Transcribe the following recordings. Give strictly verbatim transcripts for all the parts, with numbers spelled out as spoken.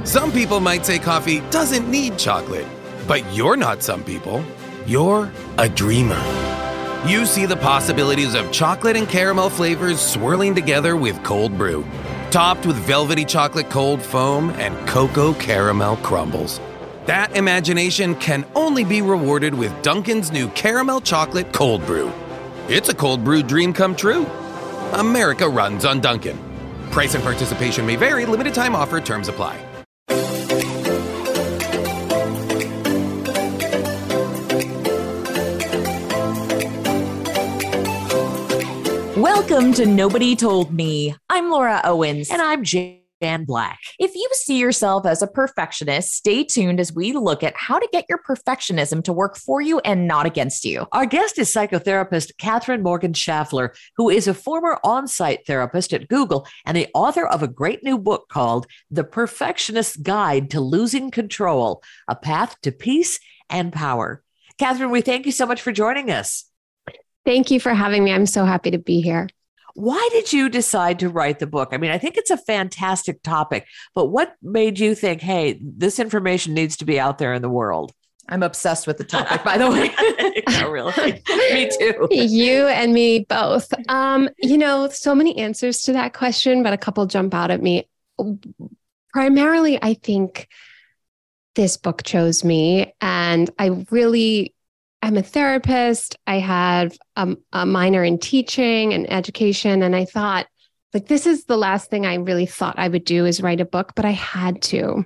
Some people might say coffee doesn't need chocolate, but you're not some people. You're a dreamer. You see the possibilities of chocolate and caramel flavors swirling together with cold brew, topped with velvety chocolate cold foam and cocoa caramel crumbles. That imagination can only be rewarded with Dunkin's new caramel chocolate cold brew. It's a cold brew dream come true. America runs on Dunkin'. Price and participation may vary. Limited time offer. Terms apply. Welcome to Nobody Told Me. I'm Laura Owens. And I'm Jan Black. If you see yourself as a perfectionist, stay tuned as we look at how to get your perfectionism to work for you and not against you. Our guest is psychotherapist Catherine Morgan Schaffler, who is a former on-site therapist at Google and the author of a great new book called The Perfectionist's Guide to Losing Control, A Path to Peace and Power. Catherine, we thank you so much for joining us. Thank you for having me. I'm so happy to be here. Why did you decide to write the book? I mean, I think it's a fantastic topic, but what made you think, hey, this information needs to be out there in the world? I'm obsessed with the topic, by the way. No, really. Me too. You and me both. Um, you know, so many answers to that question, but a couple jump out at me. Primarily, I think this book chose me, and I really I'm a therapist. I have a, a minor in teaching and education. And I thought, like, this is the last thing I really thought I would do is write a book, but I had to.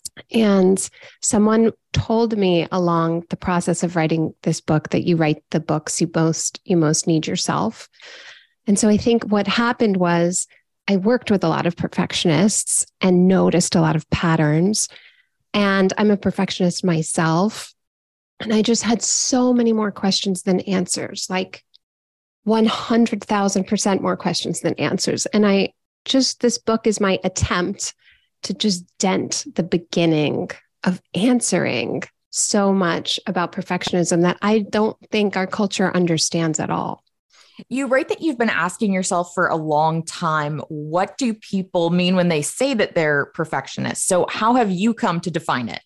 And someone told me along the process of writing this book that you write the books you most, you most need yourself. And so I think what happened was I worked with a lot of perfectionists and noticed a lot of patterns. And I'm a perfectionist myself. And I just had so many more questions than answers, like one hundred thousand percent more questions than answers. And I just, this book is my attempt to just dent the beginning of answering so much about perfectionism that I don't think our culture understands at all. You write that you've been asking yourself for a long time, what do people mean when they say that they're perfectionists? So how have you come to define it?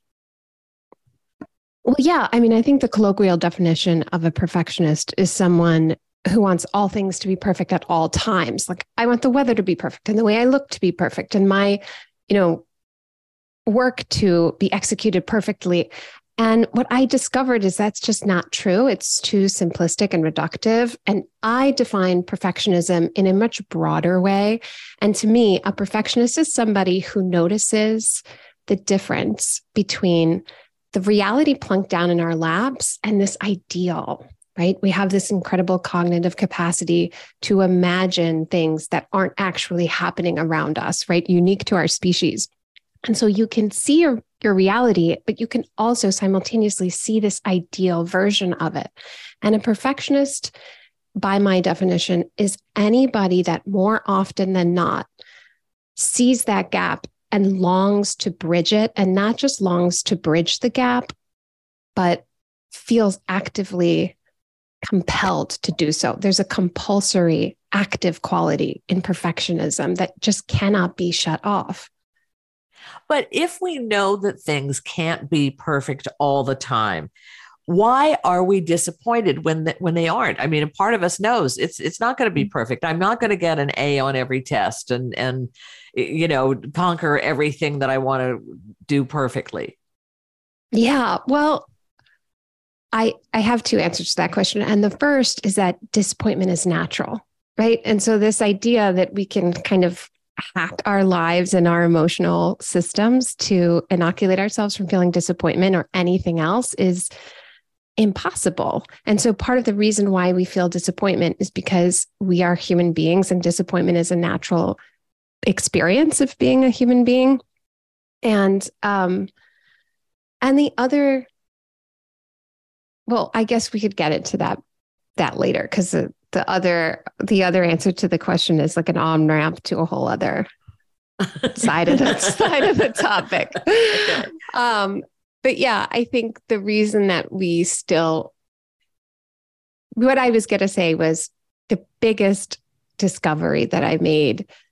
Well, yeah. I mean, I think the colloquial definition of a perfectionist is someone who wants all things to be perfect at all times. Like, I want the weather to be perfect and the way I look to be perfect and my, you know, work to be executed perfectly. And what I discovered is that's just not true. It's too simplistic and reductive. And I define perfectionism in a much broader way. And to me, a perfectionist is somebody who notices the difference between the reality plunked down in our laps and this ideal, right? We have this incredible cognitive capacity to imagine things that aren't actually happening around us, right? Unique to our species. And so you can see your, your reality, but you can also simultaneously see this ideal version of it. And a perfectionist, by my definition, is anybody that more often than not sees that gap and longs to bridge it, and not just longs to bridge the gap, but feels actively compelled to do so. There's a compulsory, active quality in perfectionism that just cannot be shut off. But if we know that things can't be perfect all the time, why are we disappointed when the, when they aren't? I mean, a part of us knows it's it's not going to be perfect. I'm not going to get an A on every test and and you know conquer everything that I want to do perfectly. Yeah, well, I I have two answers to that question, and the first is that disappointment is natural, right? And so this idea that we can kind of hack our lives and our emotional systems to inoculate ourselves from feeling disappointment or anything else is impossible. And so part of the reason why we feel disappointment is because we are human beings and disappointment is a natural experience of being a human being. And, um, and the other, well, I guess we could get into that, that later, because the, the other, the other answer to the question is like an on-ramp to a whole other side of the side of the topic. Okay. Um, But yeah, I think the reason that we still, what I was going to say was the biggest discovery that I made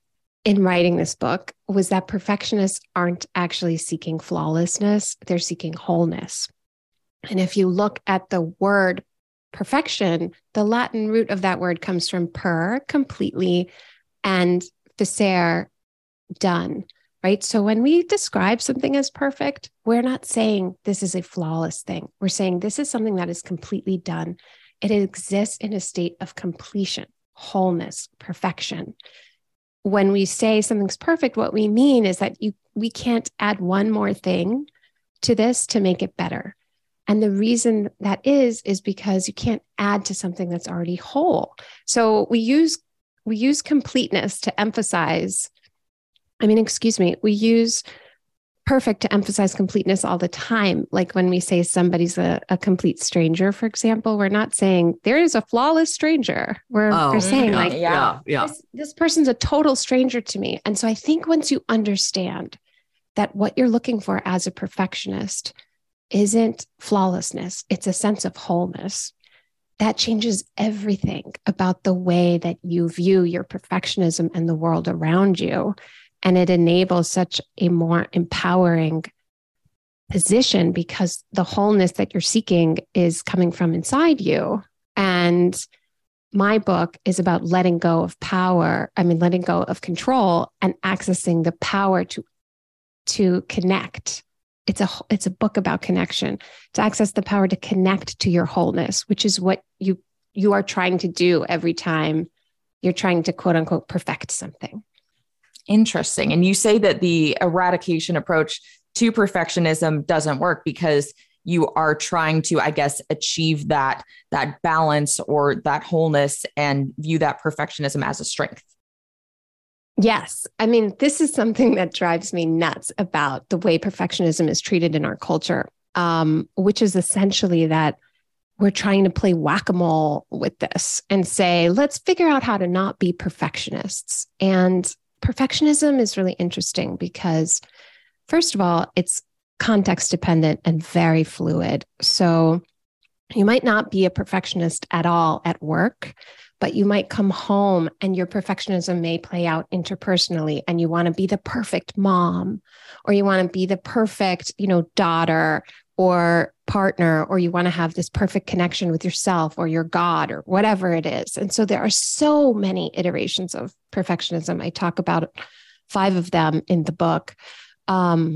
in writing this book was that perfectionists aren't actually seeking flawlessness, they're seeking wholeness. And if you look at the word perfection, the Latin root of that word comes from per, completely, and facere, done, right? So when we describe something as perfect, we're not saying this is a flawless thing. We're saying this is something that is completely done. It exists in a state of completion, wholeness, perfection. When we say something's perfect, what we mean is that you we can't add one more thing to this to make it better. And the reason that is, is because you can't add to something that's already whole. So we use, we use completeness to emphasize, I mean, excuse me, we use perfect to emphasize completeness all the time. Like when we say somebody's a, a complete stranger, for example, we're not saying there is a flawless stranger. We're, Oh, we're saying yeah, like, yeah, yeah. This, this person's a total stranger to me. And so I think once you understand that what you're looking for as a perfectionist isn't flawlessness, it's a sense of wholeness, that changes everything about the way that you view your perfectionism and the world around you. And it enables such a more empowering position because the wholeness that you're seeking is coming from inside you. And my book is about letting go of power, I mean, letting go of control and accessing the power to, to connect. It's a, it's a book about connection, to access the power to connect to your wholeness, which is what you, you are trying to do every time you're trying to quote unquote perfect something. Interesting. And you say that the eradication approach to perfectionism doesn't work because you are trying to, I guess, achieve that, that balance or that wholeness and view that perfectionism as a strength. Yes. I mean, this is something that drives me nuts about the way perfectionism is treated in our culture, um, which is essentially that we're trying to play whack-a-mole with this and say, let's figure out how to not be perfectionists. And perfectionism is really interesting because, first of all, it's context dependent and very fluid. So you might not be a perfectionist at all at work, but you might come home and your perfectionism may play out interpersonally and you want to be the perfect mom, or you want to be the perfect, you know, daughter or partner, or you want to have this perfect connection with yourself or your God or whatever it is. And so there are so many iterations of perfectionism. I talk about five of them in the book. Um,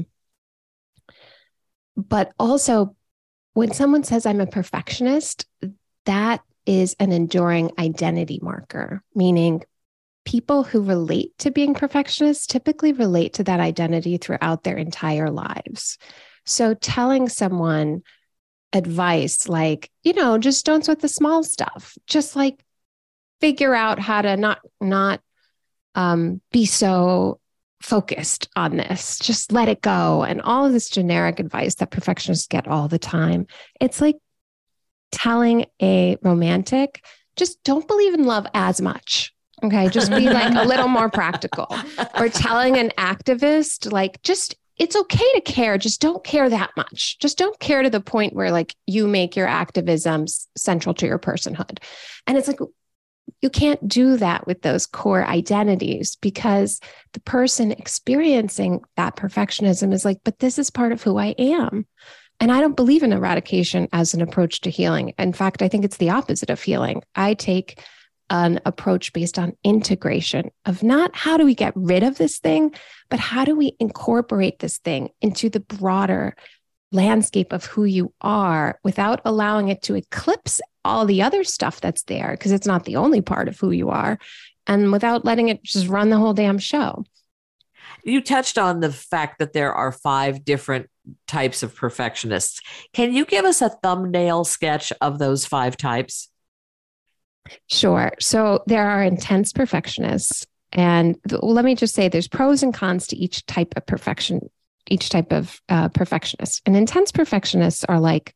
but also when someone says I'm a perfectionist, that is an enduring identity marker, meaning people who relate to being perfectionists typically relate to that identity throughout their entire lives. So telling someone advice like, you know, just don't sweat the small stuff, just like figure out how to not, not um, be so focused on this, just let it go. And all of this generic advice that perfectionists get all the time. It's like telling a romantic, just don't believe in love as much. Okay. Just be like a little more practical. Or telling an activist, like, just, it's okay to care. Just don't care that much. Just don't care to the point where like you make your activism central to your personhood. And it's like, you can't do that with those core identities because the person experiencing that perfectionism is like, but this is part of who I am. And I don't believe in eradication as an approach to healing. In fact, I think it's the opposite of healing. I take an approach based on integration of not how do we get rid of this thing, but how do we incorporate this thing into the broader landscape of who you are without allowing it to eclipse all the other stuff that's there, because it's not the only part of who you are, and without letting it just run the whole damn show. You touched on the fact that there are five different types of perfectionists. Can you give us a thumbnail sketch of those five types? Sure. So there are intense perfectionists. And th- let me just say there's pros and cons to each type of perfection, each type of uh, perfectionist. And intense perfectionists are like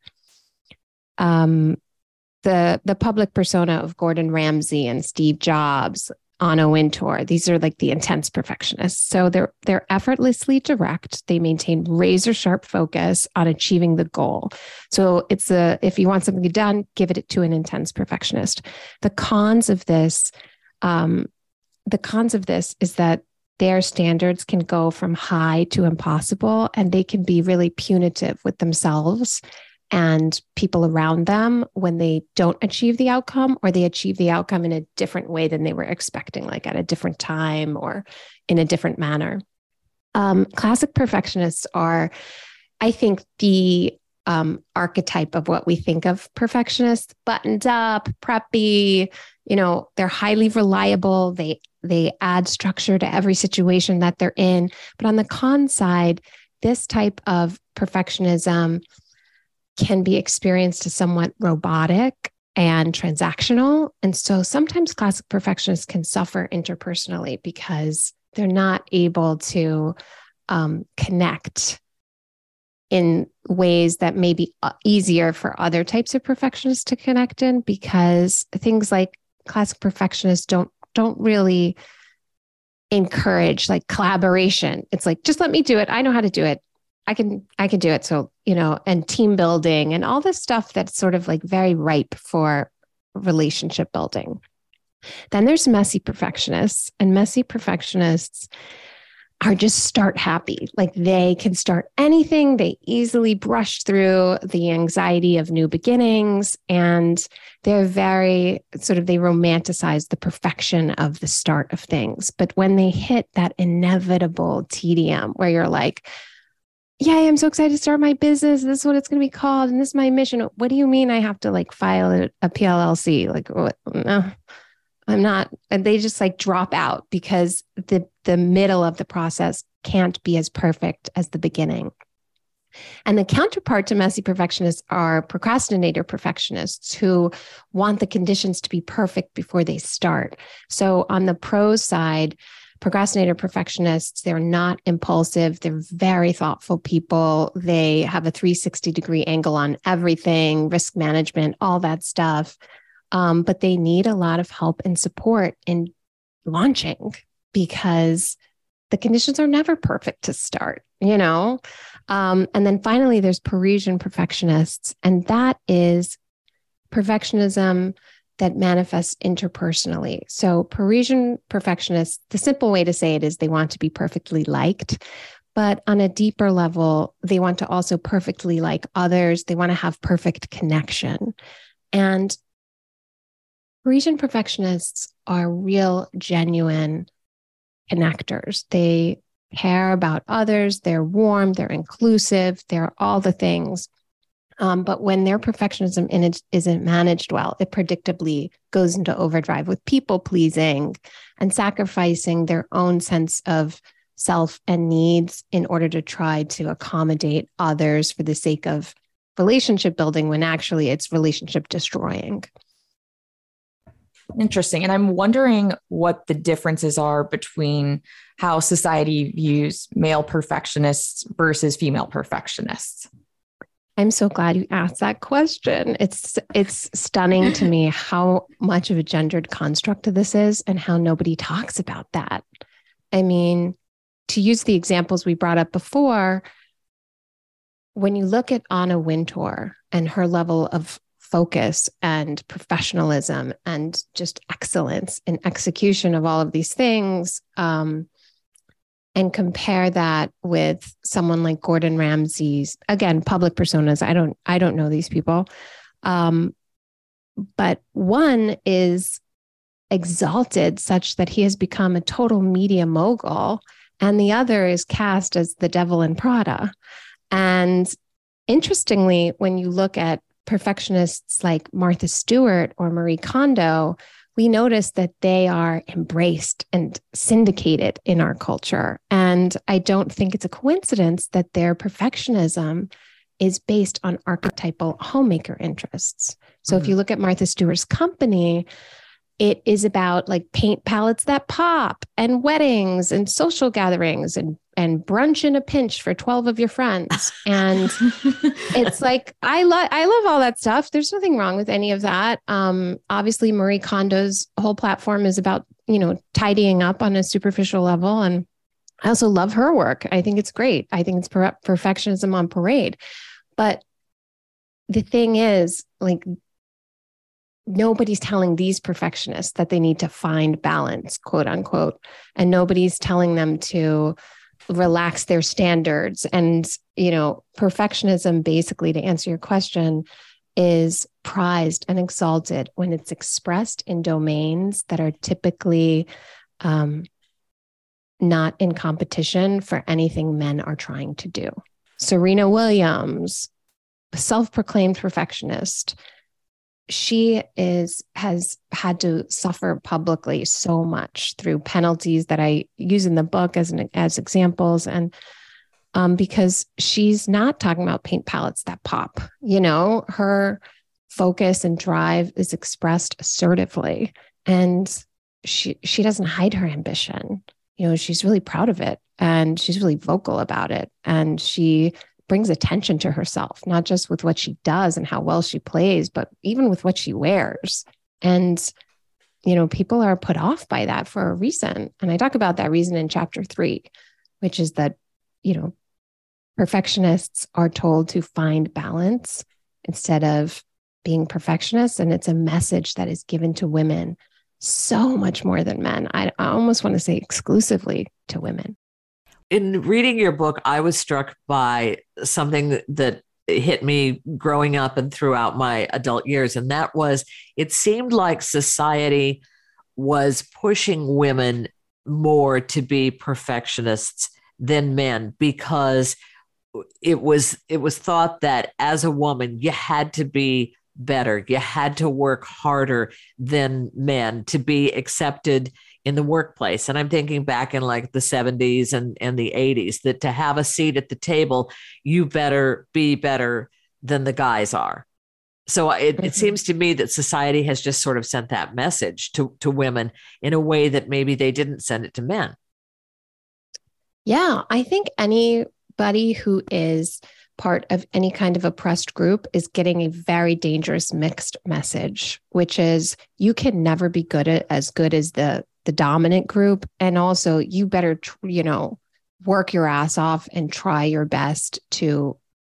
um, the, the public persona of Gordon Ramsay and Steve Jobs, Anna Wintour. These are like the intense perfectionists. So they're they're effortlessly direct. They maintain razor sharp focus on achieving the goal. So it's a if you want something done, give it to an intense perfectionist. The cons of this, um, the cons of this is that their standards can go from high to impossible, and they can be really punitive with themselves and people around them when they don't achieve the outcome, or they achieve the outcome in a different way than they were expecting, like at a different time or in a different manner. Um, classic perfectionists are, I think, the um, archetype of what we think of perfectionists: buttoned up, preppy, you know, they're highly reliable. They, they add structure to every situation that they're in. But on the con side, this type of perfectionism can be experienced as somewhat robotic and transactional. And so sometimes classic perfectionists can suffer interpersonally because they're not able to um, connect in ways that may be easier for other types of perfectionists to connect in, because things like classic perfectionists don't don't really encourage like collaboration. It's like, just let me do it. I know how to do it. I can, I can do it. So, you know, and team building and all this stuff that's sort of like very ripe for relationship building. Then there's messy perfectionists, and messy perfectionists are just start happy. Like they can start anything. They easily brush through the anxiety of new beginnings, and they're very sort of, they romanticize the perfection of the start of things. But when they hit that inevitable tedium where you're like, yeah, I'm so excited to start my business. This is what it's going to be called. And this is my mission. What do you mean I have to like file a, a P L L C? Like, what? No, I'm not. And they just like drop out because the, the middle of the process can't be as perfect as the beginning. And the counterpart to messy perfectionists are procrastinator perfectionists who want the conditions to be perfect before they start. So on the pros side, procrastinator perfectionists, they're not impulsive. They're very thoughtful people. They have a three hundred sixty degree angle on everything, risk management, all that stuff. Um, but they need a lot of help and support in launching because the conditions are never perfect to start, you know? Um, and then finally, there's Parisian perfectionists, and that is perfectionism that manifests interpersonally. So Parisian perfectionists, the simple way to say it is they want to be perfectly liked, but on a deeper level, they want to also perfectly like others. They want to have perfect connection. And Parisian perfectionists are real, genuine connectors. They care about others. They're warm, they're inclusive, they're all the things. Um, but when their perfectionism in it isn't managed well, it predictably goes into overdrive with people pleasing and sacrificing their own sense of self and needs in order to try to accommodate others for the sake of relationship building, when actually it's relationship destroying. Interesting. And I'm wondering what the differences are between how society views male perfectionists versus female perfectionists. I'm so glad you asked that question. It's it's stunning to me how much of a gendered construct this is and how nobody talks about that. I mean, to use the examples we brought up before, when you look at Anna Wintour and her level of focus and professionalism and just excellence in execution of all of these things, um, and compare that with someone like Gordon Ramsay's, again, public personas. I don't, I don't know these people. Um, but one is exalted such that he has become a total media mogul, and the other is cast as the devil in Prada. And interestingly, when you look at perfectionists like Martha Stewart or Marie Kondo, we notice that they are embraced and syndicated in our culture. And I don't think it's a coincidence that their perfectionism is based on archetypal homemaker interests. So mm-hmm. if you look at Martha Stewart's company, it is about like paint palettes that pop and weddings and social gatherings and, and brunch in a pinch for twelve of your friends. And it's like, I love, I love all that stuff. There's nothing wrong with any of that. Um, obviously Marie Kondo's whole platform is about, you know, tidying up on a superficial level. And I also love her work. I think it's great. I think it's per- perfectionism on parade. But the thing is, like, nobody's telling these perfectionists that they need to find balance, quote unquote, and nobody's telling them to relax their standards. And, you know, perfectionism, basically, to answer your question, is prized and exalted when it's expressed in domains that are typically um, not in competition for anything men are trying to do. Serena Williams, self-proclaimed perfectionist, she is has had to suffer publicly so much through penalties that I use in the book as an, as examples, and um, because she's not talking about paint palettes that pop. You know, her focus and drive is expressed assertively, and she she doesn't hide her ambition. You know, she's really proud of it, and she's really vocal about it, and she brings attention to herself, not just with what she does and how well she plays, but even with what she wears. And, you know, people are put off by that for a reason. And I talk about that reason in chapter three, which is that, you know, perfectionists are told to find balance instead of being perfectionists. And it's a message that is given to women so much more than men. I, I almost want to say exclusively to women. In reading your book, I was struck by something that hit me growing up and throughout my adult years. And that was, it seemed like society was pushing women more to be perfectionists than men, because it was, it was thought that as a woman, you had to be better. You had to work harder than men to be accepted in the workplace. And I'm thinking back in like the seventies and, and the eighties, that to have a seat at the table, you better be better than the guys are. So it, mm-hmm. it seems to me that society has just sort of sent that message to, to women in a way that maybe they didn't send it to men. Yeah, I think anybody who is part of any kind of oppressed group is getting a very dangerous mixed message, which is you can never be good at as good as the the dominant group. And also you better, you know, work your ass off and try your best to,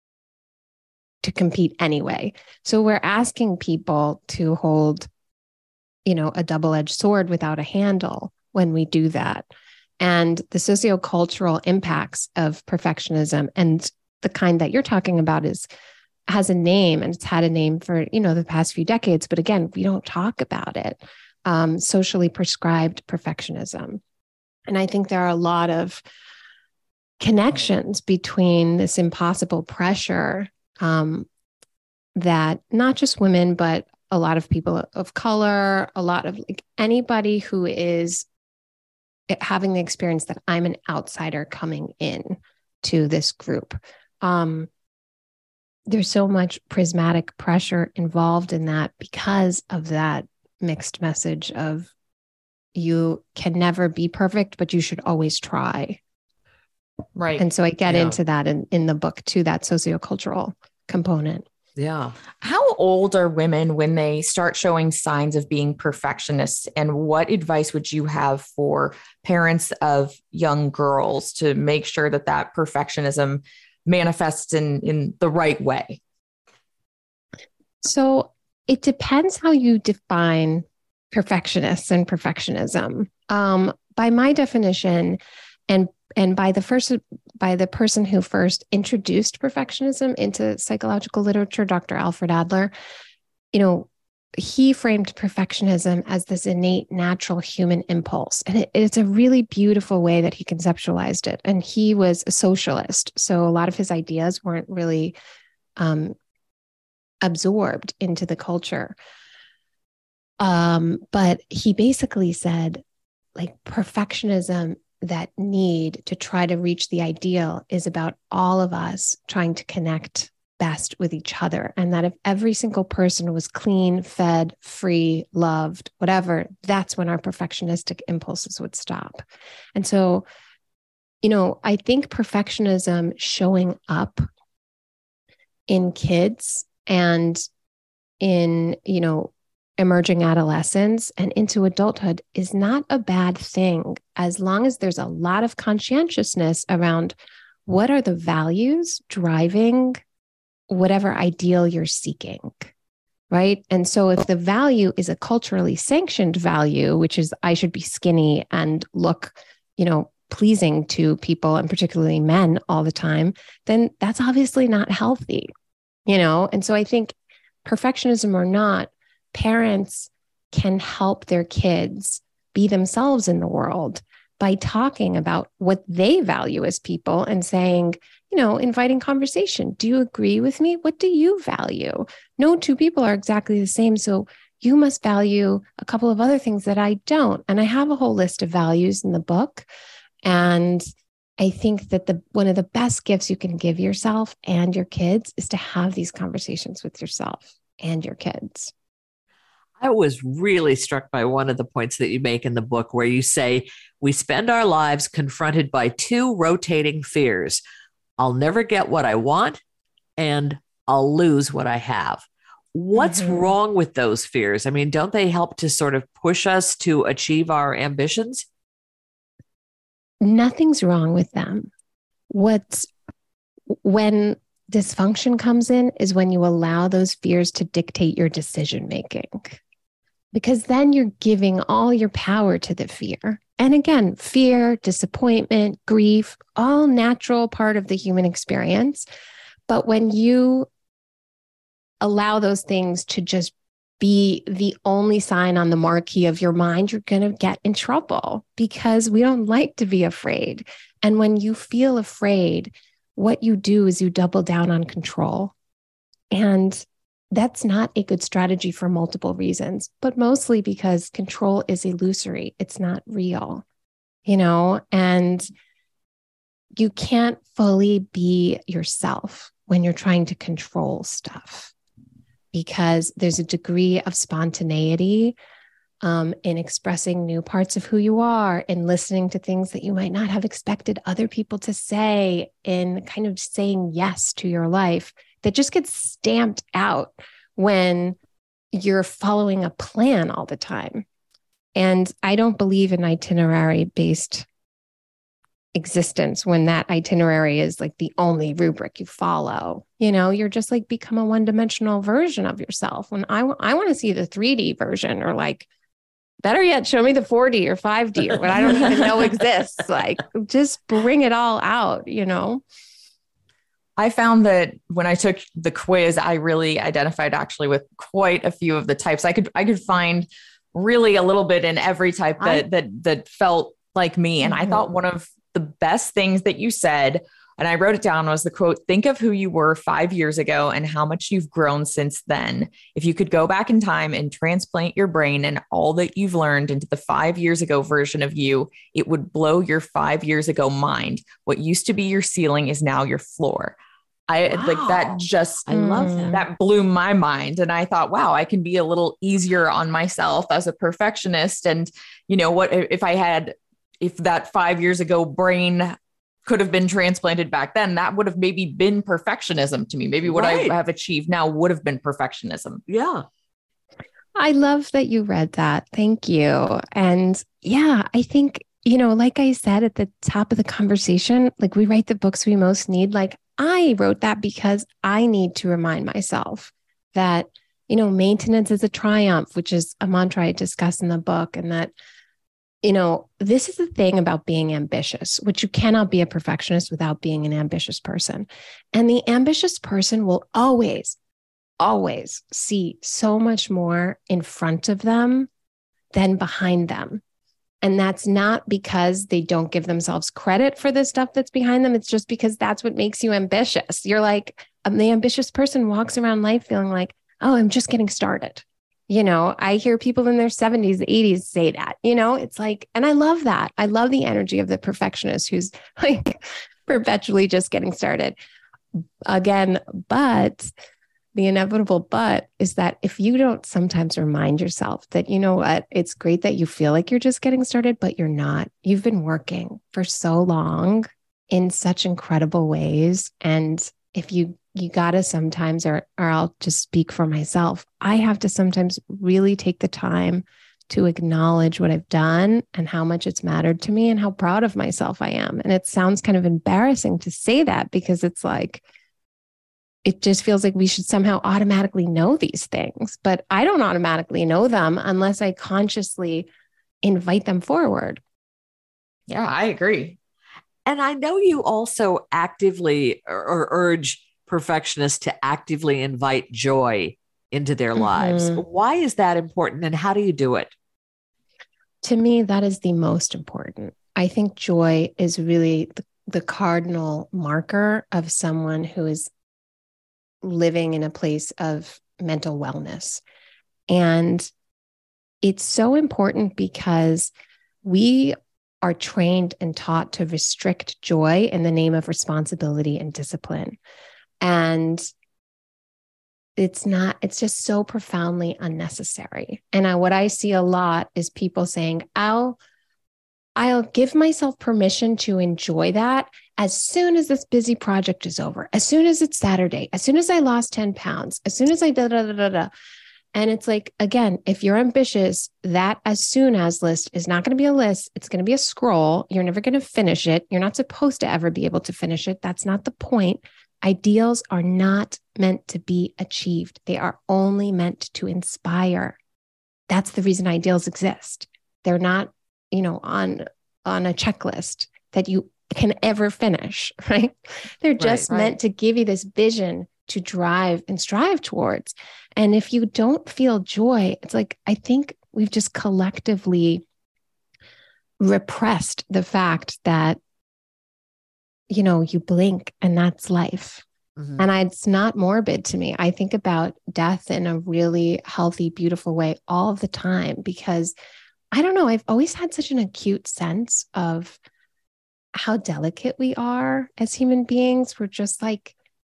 to compete anyway. So we're asking people to hold, you know, a double-edged sword without a handle when we do that. And the sociocultural impacts of perfectionism, and the kind that you're talking about, is has a name, and it's had a name for, you know, the past few decades. But again, we don't talk about it. Um, socially prescribed perfectionism. And I think there are a lot of connections between this impossible pressure um, that not just women, but a lot of people of color, a lot of like anybody who is having the experience that I'm an outsider coming in to this group. Um, there's so much prismatic pressure involved in that because of that mixed message of you can never be perfect, but you should always try. Right. And so I get Yeah. into that in, in the book too, that sociocultural component. Yeah. How old are women when they start showing signs of being perfectionists? And what advice would you have for parents of young girls to make sure that that perfectionism manifests in, in the right way? So it depends how you define perfectionists and perfectionism. Um, by my definition, and and by the first by the person who first introduced perfectionism into psychological literature, Doctor Alfred Adler, you know, he framed perfectionism as this innate, natural human impulse, and it, it's a really beautiful way that he conceptualized it. And he was a socialist, so a lot of his ideas weren't really um, absorbed into the culture. Um, but he basically said, like, perfectionism, that need to try to reach the ideal, is about all of us trying to connect best with each other. And that if every single person was clean, fed, free, loved, whatever, that's when our perfectionistic impulses would stop. And so, you know, I think perfectionism showing up in kids and in, you know, emerging adolescence and into adulthood is not a bad thing, as long as there's a lot of conscientiousness around what are the values driving whatever ideal you're seeking. right? And so if the value is a culturally sanctioned value, which is I should be skinny and look, you know, pleasing to people and particularly men all the time, then that's obviously not healthy, you know? And so I think perfectionism or not, parents can help their kids be themselves in the world by talking about what they value as people and saying, you know, inviting conversation. Do you agree with me? What do you value? No two people are exactly the same. So you must value a couple of other things that I don't. And I have a whole list of values in the book. And I think that the one of the best gifts you can give yourself and your kids is to have these conversations with yourself and your kids. I was really struck by one of the points that you make in the book where you say, we spend our lives confronted by two rotating fears. I'll never get what I want, and I'll lose what I have. What's mm-hmm. wrong with those fears? I mean, don't they help to sort of push us to achieve our ambitions? Nothing's wrong with them. What's when dysfunction comes in is when you allow those fears to dictate your decision making. Because then you're giving all your power to the fear. And again, fear, disappointment, grief, all natural part of the human experience. But when you allow those things to just be the only sign on the marquee of your mind, you're going to get in trouble because we don't like to be afraid. And when you feel afraid, what you do is you double down on control. And that's not a good strategy for multiple reasons, but mostly because control is illusory. It's not real, you know, and you can't fully be yourself when you're trying to control stuff because there's a degree of spontaneity um, in expressing new parts of who you are, in listening to things that you might not have expected other people to say, in kind of saying yes to your life that just gets stamped out when you're following a plan all the time. And I don't believe in itinerary-based existence when that itinerary is like the only rubric you follow. You know, you're just like become a one-dimensional version of yourself. When I, w- I want to see the three D version, or like, better yet, show me the four D or five D or what I don't even know exists. Like, just bring it all out, you know? I found that when I took the quiz, I really identified actually with quite a few of the types. I could I could find really a little bit in every type that I, that that felt like me. And mm-hmm. I thought one of the best things that you said, and I wrote it down, was the quote, "Think of who you were five years ago and how much you've grown since then. If you could go back in time and transplant your brain and all that you've learned into the five years ago version of you, it would blow your five years ago mind. What used to be your ceiling is now your floor." I wow. like that just, I love that. That blew my mind. And I thought, wow, I can be a little easier on myself as a perfectionist. And you know what, if I had, if that five years ago brain could have been transplanted back then, that would have maybe been perfectionism to me. Maybe what right. I have achieved now would have been perfectionism. Yeah. I love that you read that. Thank you. And yeah, I think, you know, like I said at the top of the conversation, like we write the books we most need. Like I wrote that because I need to remind myself that, you know, maintenance is a triumph, which is a mantra I discuss in the book. And that, you know, this is the thing about being ambitious, which you cannot be a perfectionist without being an ambitious person. And the ambitious person will always, always see so much more in front of them than behind them. And that's not because they don't give themselves credit for the stuff that's behind them. It's just because that's what makes you ambitious. You're like, um, the ambitious person walks around life feeling like, oh, I'm just getting started. You know, I hear people in their seventies, eighties say that, you know, it's like, and I love that. I love the energy of the perfectionist who's like perpetually just getting started again. But the inevitable but is that if you don't sometimes remind yourself that, you know what, it's great that you feel like you're just getting started, but you're not. You've been working for so long in such incredible ways. And if you, you gotta sometimes, or, or I'll just speak for myself, I have to sometimes really take the time to acknowledge what I've done and how much it's mattered to me and how proud of myself I am. And it sounds kind of embarrassing to say that because it's like, it just feels like we should somehow automatically know these things, but I don't automatically know them unless I consciously invite them forward. Yeah, I agree. And I know you also actively or, or urge perfectionists to actively invite joy into their mm-hmm. lives. Why is that important and how do you do it? To me, that is the most important. I think joy is really the, the cardinal marker of someone who is living in a place of mental wellness. And it's so important because we are trained and taught to restrict joy in the name of responsibility and discipline. And it's not, it's just so profoundly unnecessary. And I, what I see a lot is people saying, I'll, I'll give myself permission to enjoy that as soon as this busy project is over, as soon as it's Saturday, as soon as I lost ten pounds, as soon as I da da da da da. And it's like, again, if you're ambitious, that as soon as list is not going to be a list. It's going to be a scroll. You're never going to finish it. You're not supposed to ever be able to finish it. That's not the point. Ideals are not meant to be achieved. They are only meant to inspire. That's the reason ideals exist. They're not, you know, on, on a checklist that you can ever finish, right? They're just right, right. meant to give you this vision to drive and strive towards. And if you don't feel joy, it's like, I think we've just collectively repressed the fact that, you know, you blink and that's life. Mm-hmm. And I, it's not morbid to me. I think about death in a really healthy, beautiful way all the time, because I don't know, I've always had such an acute sense of how delicate we are as human beings. We're just like,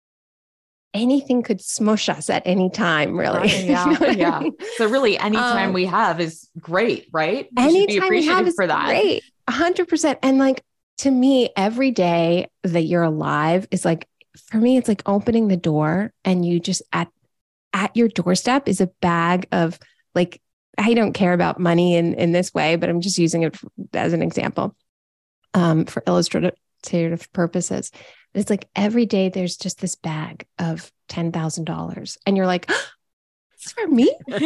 anything could smush us at any time, really. Right, yeah, you know yeah. I mean? So really, any time um, we have is great, right? We any should be time we have is for that. Great, a hundred percent. And like, to me, every day that you're alive is like, for me, it's like opening the door and you just at, at your doorstep is a bag of like, I don't care about money in, in this way, but I'm just using it as an example um, for illustrative purposes. It's like every day there's just this bag of ten thousand dollars and you're like, oh, it's for me. Like,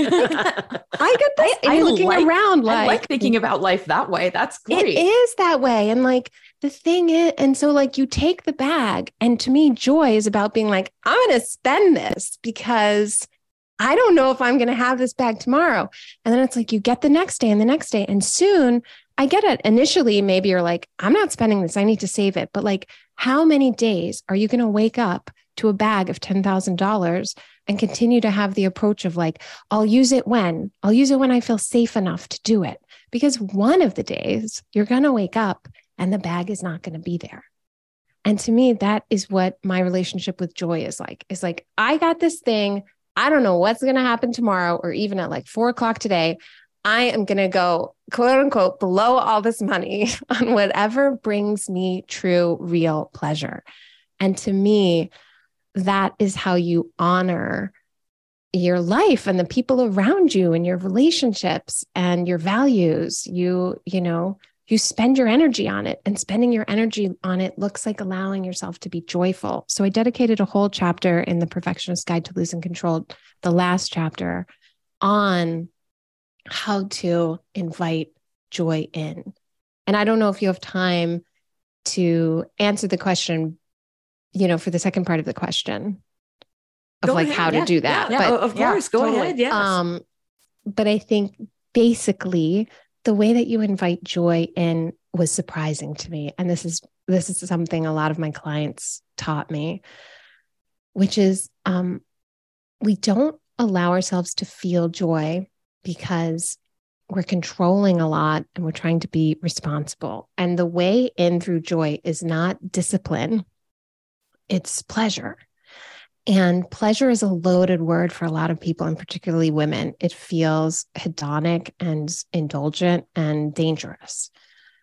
I get this. And you're looking like, around like, I like thinking about life that way. That's great. It is that way. And like the thing is, and so like you take the bag, and to me, joy is about being like, I'm going to spend this because I don't know if I'm going to have this bag tomorrow. And then it's like, you get the next day and the next day. And soon I get it. Initially, maybe you're like, I'm not spending this. I need to save it. But like, how many days are you going to wake up to a bag of ten thousand dollars and continue to have the approach of like, I'll use it when, I'll use it when I feel safe enough to do it? Because one of the days you're going to wake up and the bag is not going to be there. And to me, that is what my relationship with joy is like. It's like, I got this thing. I don't know what's going to happen tomorrow or even at like four o'clock today. I am going to go, quote unquote, blow all this money on whatever brings me true, real pleasure. And to me, that is how you honor your life and the people around you and your relationships and your values. You, you know, you spend your energy on it, and spending your energy on it looks like allowing yourself to be joyful. So I dedicated a whole chapter in The Perfectionist Guide to Losing Control, the last chapter, on how to invite joy in. And I don't know if you have time to answer the question, you know, for the second part of the question of go like ahead. how yeah. to do that. Yeah, but yeah, of course, yeah, go totally. ahead. Yes. Um, but I think basically the way that you invite joy in was surprising to me. And this is, this is something a lot of my clients taught me, which is um, we don't allow ourselves to feel joy because we're controlling a lot and we're trying to be responsible. And the way in through joy is not discipline, it's pleasure. And pleasure is a loaded word for a lot of people, and particularly women. It feels hedonic and indulgent and dangerous.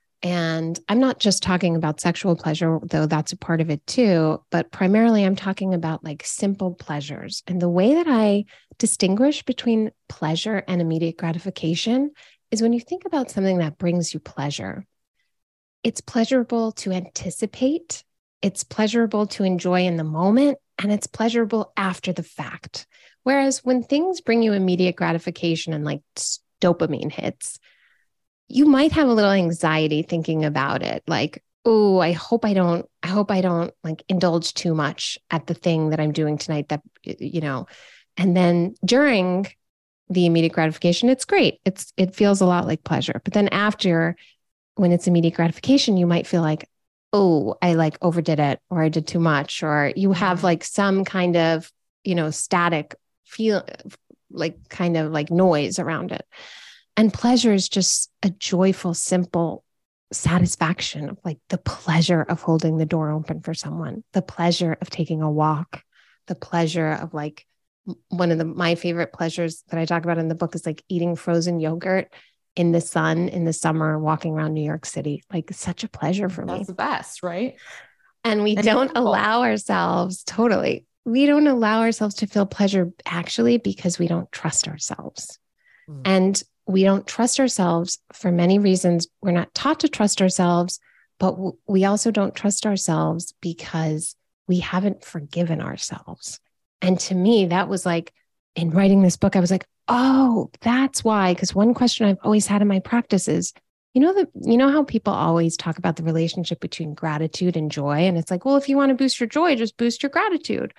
And I'm not just talking about sexual pleasure, though that's a part of it too, but primarily I'm talking about like simple pleasures. And the way that I distinguish between pleasure and immediate gratification is when you think about something that brings you pleasure, it's pleasurable to anticipate. It's pleasurable to enjoy in the moment. and it's pleasurable after the fact. Whereas when things bring you immediate gratification and like dopamine hits, you might have a little anxiety thinking about it. Like, oh, I hope I don't, I hope I don't like indulge too much at the thing that I'm doing tonight that, you know, and then during the immediate gratification, it's great. It's, it feels a lot like pleasure. But then after, when it's immediate gratification, you might feel like, oh, I like overdid it, or I did too much, or you have like some kind of, you know, static feel, like kind of like noise around it. And pleasure is just a joyful, simple satisfaction of like the pleasure of holding the door open for someone, the pleasure of taking a walk, the pleasure of like, one of the, my favorite pleasures that I talk about in the book is like eating frozen yogurt in the sun in the summer, walking around New York City. Like such a pleasure for me. That's the best, right? And we And don't simple. allow ourselves, totally. We don't allow ourselves to feel pleasure actually because we don't trust ourselves. Mm. And we don't trust ourselves for many reasons. We're not taught to trust ourselves, but w- we also don't trust ourselves because we haven't forgiven ourselves. And to me, that was like, in writing this book, I was like, oh, that's why. Because one question I've always had in my practice is, you know, the, you know how people always talk about the relationship between gratitude and joy. And it's like, well, if you want to boost your joy, just boost your gratitude.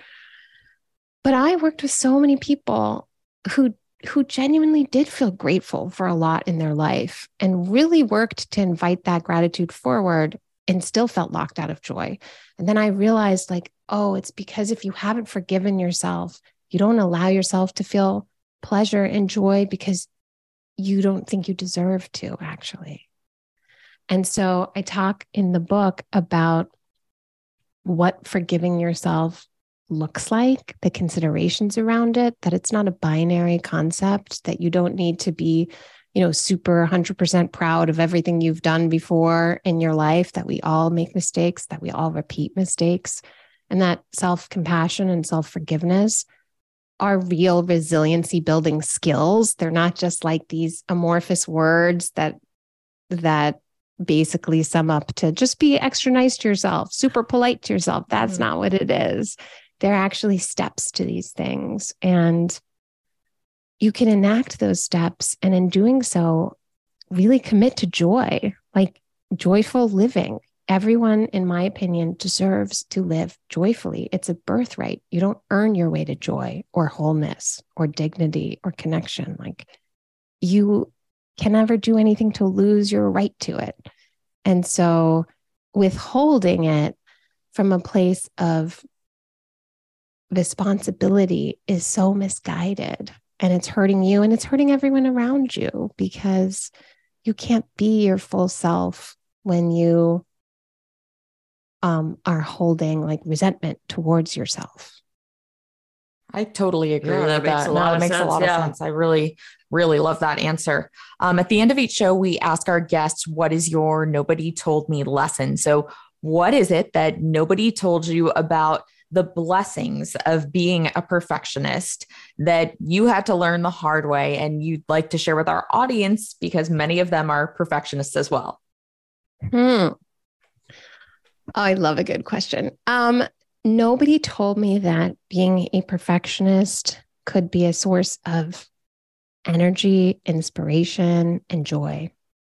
But I worked with so many people who, who genuinely did feel grateful for a lot in their life and really worked to invite that gratitude forward and still felt locked out of joy. And then I realized like, oh, it's because if you haven't forgiven yourself, you don't allow yourself to feel pleasure and joy because you don't think you deserve to, actually. And so I talk in the book about what forgiving yourself looks like, the considerations around it, that it's not a binary concept, that you don't need to be, you know, super one hundred percent proud of everything you've done before in your life, that we all make mistakes, that we all repeat mistakes, and that self-compassion and self-forgiveness are real resiliency building skills. They're not just like these amorphous words that, that basically sum up to just be extra nice to yourself, super polite to yourself. That's mm-hmm. not what it is. They're actually steps to these things. And you can enact those steps. And in doing so, really commit to joy, like joyful living. Everyone, in my opinion, deserves to live joyfully. It's a birthright. You don't earn your way to joy or wholeness or dignity or connection. Like you can never do anything to lose your right to it. And so withholding it from a place of responsibility is so misguided, and it's hurting you and it's hurting everyone around you, because you can't be your full self when you um, are holding like resentment towards yourself. I totally agree Yeah, with that makes that. a lot no, of it makes sense, a lot yeah. of sense. I really, really love that answer. Um, at the end of each show, we ask our guests, what is your nobody told me lesson? So what is it that nobody told you about the blessings of being a perfectionist that you had to learn the hard way and you'd like to share with our audience, because many of them are perfectionists as well? Hmm. Oh, I love a good question. Um, nobody told me that being a perfectionist could be a source of energy, inspiration, and joy.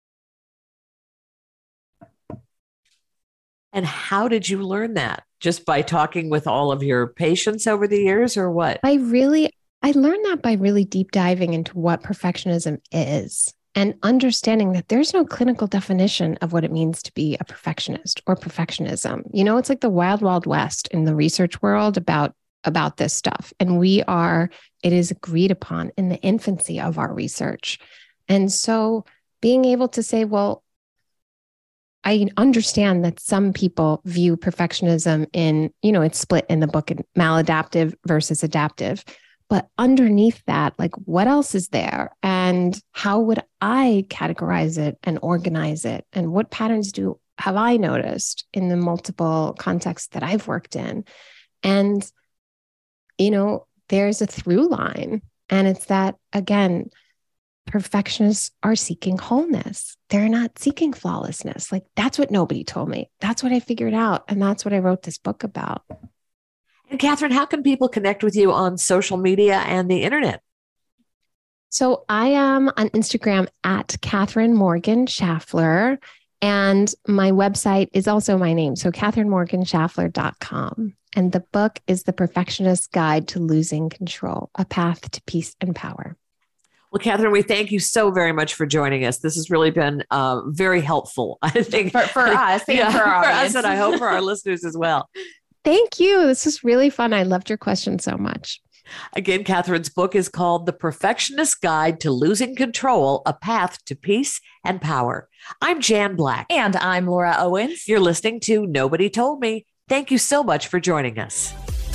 And how did you learn that? Just by talking with all of your patients over the years, or what? I really, I learned that by really deep diving into what perfectionism is and understanding that there's no clinical definition of what it means to be a perfectionist or perfectionism. You know, it's like the wild, wild west in the research world about, about this stuff. And we are, it is agreed upon in the infancy of our research. And so being able to say, well, I understand that some people view perfectionism in, you know, it's split in the book in maladaptive versus adaptive. But underneath that, like what else is there? And how would I categorize it and organize it? And what patterns do have I noticed in the multiple contexts that I've worked in? And, you know, there's a through line. And it's that, again, perfectionists are seeking wholeness. They're not seeking flawlessness. Like that's what nobody told me. That's what I figured out. And that's what I wrote this book about. Catherine, how can people connect with you on social media and the internet? So I am on Instagram at Catherine Morgan Schaffler, and my website is also my name. So catherine morgan schaffler dot com. And the book is The Perfectionist's Guide to Losing Control, A Path to Peace and Power. Well, Catherine, we thank you so very much for joining us. This has really been uh, very helpful, I think. For, for us, yeah, for, our for audience. us, and I hope for our listeners as well. Thank you. This is really fun. I loved your question so much. Again, Catherine's book is called The Perfectionist's Guide to Losing Control, A Path to Peace and Power. I'm Jan Black. And I'm Laura Owens. You're listening to Nobody Told Me. Thank you so much for joining us.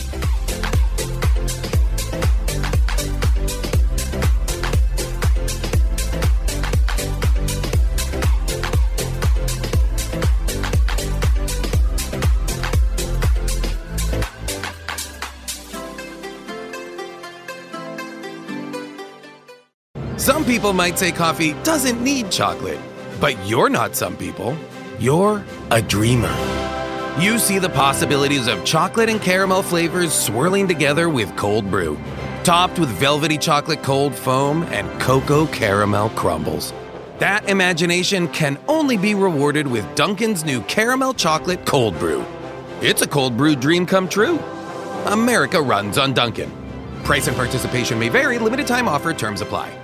Some people might say coffee doesn't need chocolate, but you're not some people. You're a dreamer. You see the possibilities of chocolate and caramel flavors swirling together with cold brew, topped with velvety chocolate cold foam and cocoa caramel crumbles. That imagination can only be rewarded with Dunkin's new caramel chocolate cold brew. It's a cold brew dream come true. America runs on Dunkin'. Price and participation may vary. Limited time offer. Terms apply.